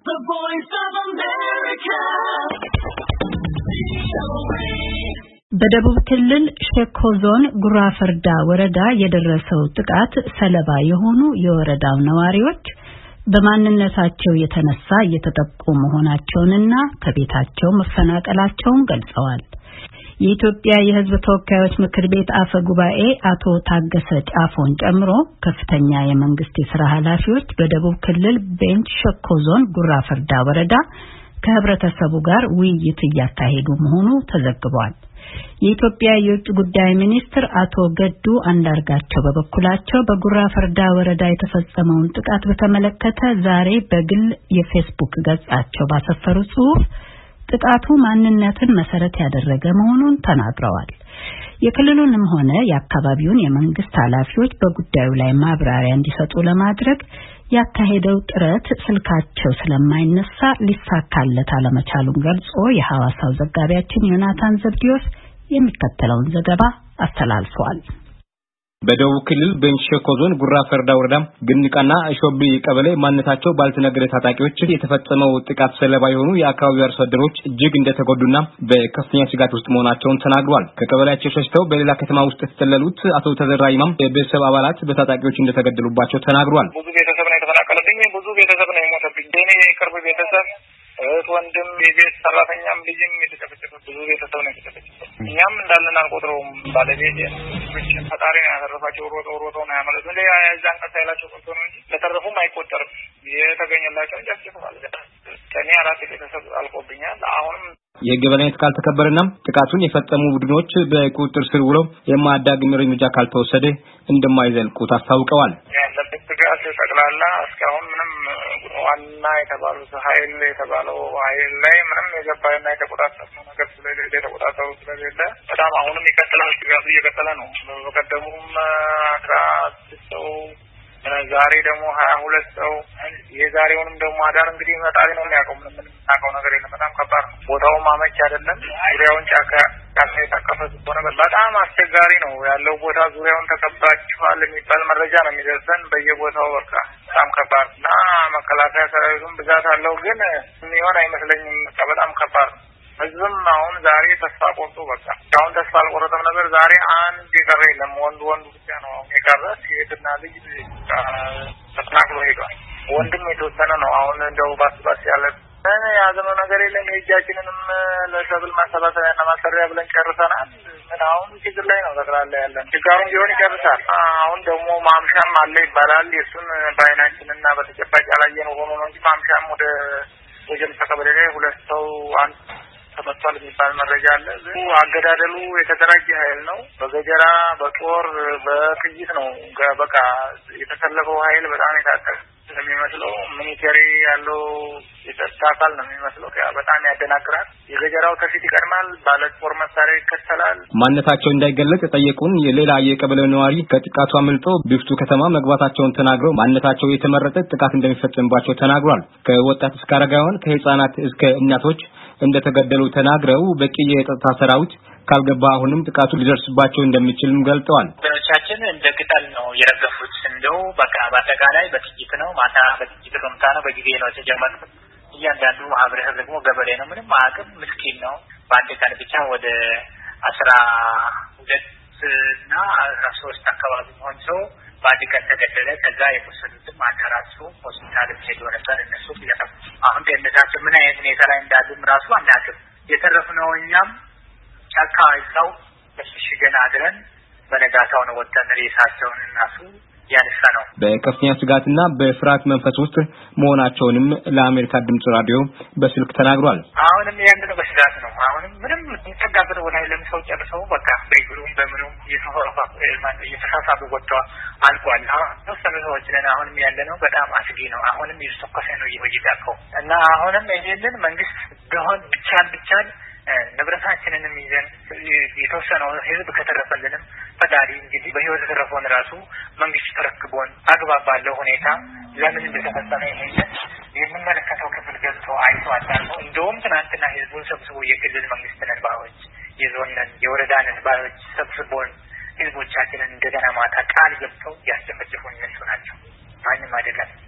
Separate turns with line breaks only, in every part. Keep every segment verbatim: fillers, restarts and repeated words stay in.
The Voice of America. በደቡብ ክልል ሸኮ ዞን ጉራ ፈርዳ ወረዳ የደረሰው ጥቃት ሰለባ የሆኑ የወረዳው ነዋሪዎች በማንነታቸው የተነሳ እየተጠቁ መሆናቸውንና ከቤታቸው መፈናቀላቸውን ገልጸዋል። የኢትዮጵያ የሕዝብ ተወካዮች ምክር ቤት አፈ ጉባኤ አቶ ታገሰ ጫፎን ጨምሮ ከፍተኛ የመንግስት የሥራ ኃላፊዎች በደቡብ ክልል ቤንች ሸኮ ዞን ጉራ ፈርዳ ወረዳ ከህብረተሰቡ ጋር ውይይት እያካሄዱ መሆኑ ተዘግቧል። የኢትዮጵያ የውጭ ጉዳይ ሚኒስትር አቶ ገዱ አንዳርጋቸው በበኩላቸው በጉራ ፈርዳ ወረዳ የተፈጸመውን ጥቃት በተመለከተ ዛሬ በግል የፌስቡክ ገጻቸው ባሰፈሩ ጽሑፍ ጥቃቱ ማንነትን መሰረት ያደረገ መሆኑን ተናግረዋል። የክልሉንም ሆነ የአካባቢውን የመንግስት ኃላፊዎች በጉዳዩ ላይ ማብራሪያ እንዲሰጡ ለማድረግ ያካሄደው ጥረት ስልካቸው ስለማይነሳ ሊሳካለት አለመቻሉን ገልጾ የሐዋሳው ዘጋቢያችን ዮናታን ዘብዲዮስ የሚከተለውን ዘገባ አስተላልፏል።
በደቡብ ክልል ቤንች ሸኮ ዞን ጉራ ፈርዳ ወረዳ ግንቃና ሾቢ ቀበሌ ማንነታቸው ባልተነገረ ታጣቂዎች የተፈጸመው ጥቃት ሰለባ የሆኑ የአካባቢው አርሶ አደሮች እጅግ እንደተጎዱና በከፍተኛ ስጋት ውስጥ መሆናቸውን ተናግረዋል። ከቀበሌያቸው ሸሽተው በሌላ ከተማ ውስጥ የተጠለሉት አቶ ተዘራ ኢማም የቤተሰብ አባላት በታጣቂዎች እንደተገደሉባቸው ተናግረዋል።
ብዙ ቤተሰብ ነው የተፈናቀለብኝ፣ ብዙ ቤተሰብ ነው የሞተብኝ። እኔ የቅርብ ቤተሰብ እህት፣ ወንድም፣ የቤት ሰራተኛም ልጅም የተጨፈጨፈ ብዙ ቤተሰብ ነው የተጨፈጨፈ። እኛም እንዳለን አልቆጥረውም። ባለቤት ብቻ ፈጣሪ ነው ያተረፋቸው። ሮጦ ሮጦ ነው ያመለጡ። እንደ ያዛን ቀጣ ያላቸው ቆጥቶ ነው እንጂ ለተረፉም አይቆጠርም። የተገኘላቸው ጨፍጭፍ ማለት ነው። ከኔ አራት ቤተሰብ አልቆብኛል። አሁንም
የሕግ የበላይነት ካልተከበረና ጥቃቱን የፈጸሙ ቡድኖች በቁጥጥር ስር ውለው የማያዳግም እርምጃ ካልተወሰደ እንደማይዘልቁት አስታውቀዋል።
ያለበት ስጋት ጠቅላላ እስካሁን ምንም ዋና የተባሉት ኃይል የተባለው ኃይል ላይ ምንም የገባና የተቆጣጠረው ነገር ስለሌለ የተቆጣጠረው ስለሌለ በጣም አሁንም ይቀጥላል። ስጋቱ እየቀጠለ ነው። በቀደሙም አስራ ስድስት ሰው ዛሬ ደግሞ ሀያ ሁለት ሰው የዛሬውንም ደግሞ አዳር እንግዲህ መጣሪ ነው የሚያውቀው። ምንም የምናውቀው ነገር የለም። በጣም ከባድ ነው። ቦታውም አመች አይደለም። ዙሪያውን ጫካ ጫካ የታቀፈ ስለሆነ በጣም አስቸጋሪ ነው ያለው ቦታ። ዙሪያውን ተከባችኋል የሚባል መረጃ ነው የሚደርሰን በየቦታው። በቃ በጣም ከባድ እና መከላከያ ሰራዊቱም ብዛት አለው፣ ግን የሚሆን አይመስለኝም። በቃ በጣም ከባድ ነው። ህዝብም አሁን ዛሬ ተስፋ ቆርጦ በቃ አሁን ተስፋ አልቆረጠም ነበር። ዛሬ አንድ የቀረ የለም። ወንድ ወንዱ ብቻ ነው አሁን የቀረ። ሴትና ልጅ ተፈናቅሎ ሄዷል። ወንድም የተወሰነ ነው። አሁን እንደው ባስ ባስ ያለ ያዘነው ነገር የለም። የእጃችንንም ለሰብል ማሰባሰቢያና ማሰሪያ ብለን ጨርሰናል። ምን አሁን ችግር ላይ ነው ጠቅላላ ያለን። ችግሩም ቢሆን ይጨርሳል። አሁን ደግሞ ማምሻም አለ ይባላል። የሱን በአይናችንና በተጨባጭ ያላየነው ሆኖ ነው እንጂ ማምሻም ወደ ወጀምሳ ቀበሌ ላይ ሁለት ሰው አንድ ተመቷል የሚባል መረጃ አለ። አገዳደሉ የተደራጀ ኃይል ነው። በገጀራ በጦር በጥይት ነው በቃ የተሰለፈው ኃይል በጣም የታጠቀ የሚመስለው ሚሊተሪ ያለው የጸጥታ አካል ነው የሚመስለው። በጣም ያደናግራል። የገጀራው ከፊት ይቀድማል፣ ባለ ጦር መሳሪያ ይከተላል።
ማንነታቸው እንዳይገለጽ የጠየቁን የሌላ የቀበሌው ነዋሪ ከጥቃቱ አምልጦ ቢፍቱ ከተማ መግባታቸውን ተናግረው ማንነታቸው የተመረጠ ጥቃት እንደሚፈጸምባቸው ተናግሯል። ከወጣት እስከ አረጋውያን ከህፃናት እስከ እናቶች እንደተገደሉ ተናግረው በቂ የጸጥታ ሰራዊት ካልገባ አሁንም ጥቃቱ ሊደርስባቸው እንደሚችልም ገልጠዋል።
ወገኖቻችን እንደ ቅጠል ነው የረገፉት። እንደው በቃ በአጠቃላይ በጥቂት ነው። ማታ በጥቂት ሮምታ ነው። በጊዜ ነው የተጀመረው። እያንዳንዱ ማህበረሰብ ደግሞ ገበሬ ነው። ምንም አቅም ምስኪን ነው። በአንድ ቀን ብቻ ወደ አስራ ሁለት እና አስራ ሶስት አካባቢ ሆን ሰው በአንድ ቀን ተገደለ። ከዛ የቆሰሉትም አንድ አራት ሰው ሆስፒታል ሄዶ ነበር። እነሱ ይያጣ አሁን ደህንነታቸው ምን አይነት ሁኔታ ላይ እንዳሉም ራሱ አናውቅም። የተረፍነው እኛም ጫካ አይታው በሽሽገና አድረን በነጋታው ነው ወጥተን ሬሳቸውን እናሱ ያነሳ ነው።
በከፍተኛ ስጋትና በፍርሃት መንፈስ ውስጥ መሆናቸውንም ለአሜሪካ ድምጽ ራዲዮ በስልክ ተናግሯል።
አሁንም ያንደው በስጋት ነው። አሁንም ምንም ተጋብተው ወላይ ለምሰው ጨርሰው በቃ በግሩም በምኑም የተፈራፋ ማለት የተሳሳቡ ወጥተው አልቋል። አሁን ሰዎች ነን። አሁንም ያለነው በጣም አስጊ ነው። አሁንም ይስተከፈ ነው ይወይዳከው እና አሁንም ይሄንን መንግስት ቢሆን ብቻን ብቻን ንብረታችንንም ይዘን የተወሰነው ህዝብ ከተረፈልንም ፈጣሪ እንግዲህ በህይወት ተረፈውን ራሱ መንግስት ተረክቦን አግባብ ባለው ሁኔታ ለምን እንደተፈጸመ ይሄንን የምንመለከተው ክፍል ገብቶ አይቶ አጣርቶ እንደውም ትናንትና ህዝቡን ሰብስቦ የክልል መንግስትን ባዮች የዞንን የወረዳንን ባዮች ሰብስቦን ህዝቦቻችንን እንደገና ማታ ቃል ገብተው ያስጨፈጨፉን እነሱ ናቸው። ማንም አይደለም።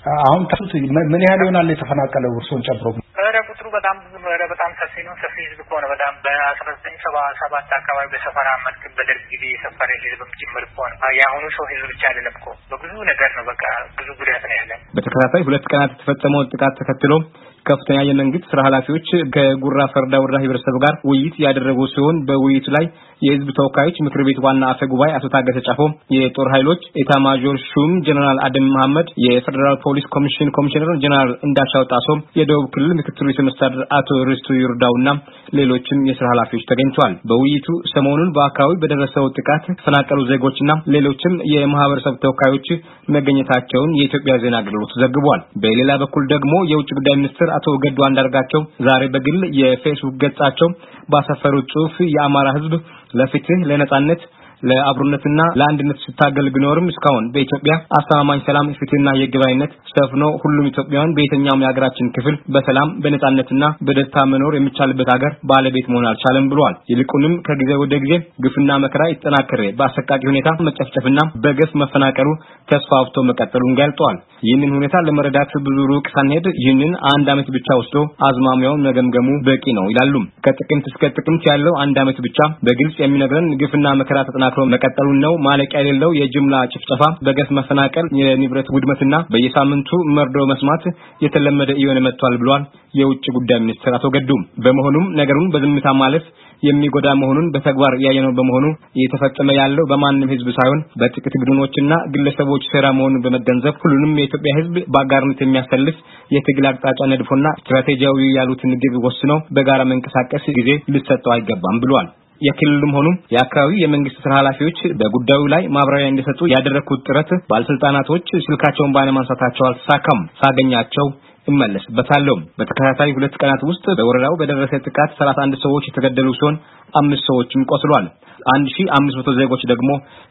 አሁን ታሱት ምን ያህል ይሆናል የተፈናቀለው እርሶን ጨምሮ?
ኧረ ቁጥሩ በጣም ብዙ ነው። ኧረ በጣም ሰፊ ነው። ሰፊ ህዝብ እኮ ነው። በጣም በአስራ ዘጠኝ ሰባ ሰባት አካባቢ በሰፈራ መልክ በደርግ ጊዜ የሰፈረ ህዝብም ጭምር እኮ ነው። የአሁኑ ሰው ህዝብ ብቻ አይደለም እኮ በብዙ ነገር ነው። በቃ ብዙ ጉዳት ነው ያለው።
በተከታታይ ሁለት ቀናት የተፈጸመው ጥቃት ተከትሎ ከፍተኛ የመንግስት ስራ ኃላፊዎች ከጉራ ፈርዳ ወረዳ ህብረተሰብ ጋር ውይይት ያደረጉ ሲሆን በውይይቱ ላይ የህዝብ ተወካዮች ምክር ቤት ዋና አፈ ጉባኤ አቶ ታገሰ ጫፎ፣ የጦር ኃይሎች ኤታ ማጆር ሹም ጀነራል አደም መሐመድ፣ የፌደራል ፖሊስ ኮሚሽን ኮሚሽነር ጀነራል እንዳሻው ጣሶ፣ የደቡብ ክልል ምክትል ርዕሰ መስተዳድር አቶ ርስቱ ይርዳውና ሌሎችም የስራ ኃላፊዎች ተገኝተዋል። በውይይቱ ሰሞኑን በአካባቢው በደረሰው ጥቃት ተፈናቀሉ ዜጎችና ሌሎችም የማህበረሰብ ተወካዮች መገኘታቸውን የኢትዮጵያ ዜና አገልግሎት ዘግቧል። በሌላ በኩል ደግሞ የውጭ ጉዳይ ሚኒስትር አቶ ገዱ አንዳርጋቸው ዛሬ በግል የፌስቡክ ገጻቸው ባሰፈሩት ጽሑፍ የአማራ ህዝብ ለፍትህ፣ ለነጻነት፣ ለአብሮነትና ለአንድነት ሲታገል ቢኖርም እስካሁን በኢትዮጵያ አስተማማኝ ሰላም፣ ፍትህና የግባይነት ሰፍኖ ሁሉም ኢትዮጵያውያን በየትኛውም የሀገራችን ክፍል በሰላም በነጻነትና በደስታ መኖር የሚቻልበት ሀገር ባለቤት መሆን አልቻለም ብለዋል። ይልቁንም ከጊዜ ወደ ጊዜ ግፍና መከራ ይጠናከረ በአሰቃቂ ሁኔታ መጨፍጨፍና በገፍ መፈናቀሉ ተስፋፍቶ መቀጠሉን ገልጸዋል። ይህንን ሁኔታ ለመረዳት ብዙ ሩቅ ሳንሄድ ይህንን አንድ አመት ብቻ ወስዶ አዝማሚያውን መገምገሙ በቂ ነው ይላሉ። ከጥቅምት እስከ ጥቅምት ያለው አንድ አመት ብቻ በግልጽ የሚነግረን ግፍና መከራ ተጠናክሮ መቀጠሉን ነው። ማለቂያ የሌለው የጅምላ ጭፍጨፋ፣ በገፍ መፈናቀል፣ የንብረት ውድመትና በየሳምንቱ መርዶ መስማት የተለመደ እየሆነ መጥቷል ብሏል የውጭ ጉዳይ ሚኒስትር አቶ ገዱ። በመሆኑም ነገሩን በዝምታ ማለፍ የሚጎዳ መሆኑን በተግባር ያየነው በመሆኑ እየተፈጸመ ያለው በማንም ህዝብ ሳይሆን በጥቂት ቡድኖችና ግለሰቦች ሴራ መሆኑን በመገንዘብ ሁሉንም የኢትዮጵያ ህዝብ በአጋርነት የሚያሰልፍ የትግል አቅጣጫ ነድፎና ስትራቴጂያዊ ያሉትን ግብ ወስነው በጋራ መንቀሳቀስ ጊዜ ሊሰጠው አይገባም ብሏል። የክልሉም ሆኑ የአካባቢው የመንግስት ስራ ኃላፊዎች በጉዳዩ ላይ ማብራሪያ እንዲሰጡ ያደረኩት ጥረት ባለስልጣናቶች ስልካቸውን ባለማንሳታቸው አልተሳካም። ሳገኛቸው እመለስበታለሁ። በተከታታይ ሁለት ቀናት ውስጥ በወረዳው በደረሰ ጥቃት ሰላሳ አንድ ሰዎች የተገደሉ ሲሆን አምስት ሰዎችም ቆስለዋል። አንድ ሺህ አምስት መቶ ዜጎች ደግሞ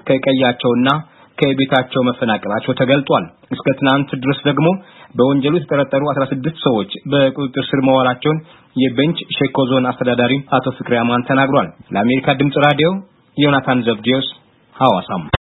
ከቀያቸውና ከቤታቸው መፈናቀላቸው ተገልጧል። እስከ ትናንት ድረስ ደግሞ በወንጀሉ የተጠረጠሩ አስራ ስድስት ሰዎች በቁጥጥር ስር መዋላቸውን የቤንች ሸኮ ዞን አስተዳዳሪ አቶ ፍቅሬ አማን ተናግሯል። ለአሜሪካ ድምጽ ራዲዮ ዮናታን ዘብዲዮስ ሐዋሳም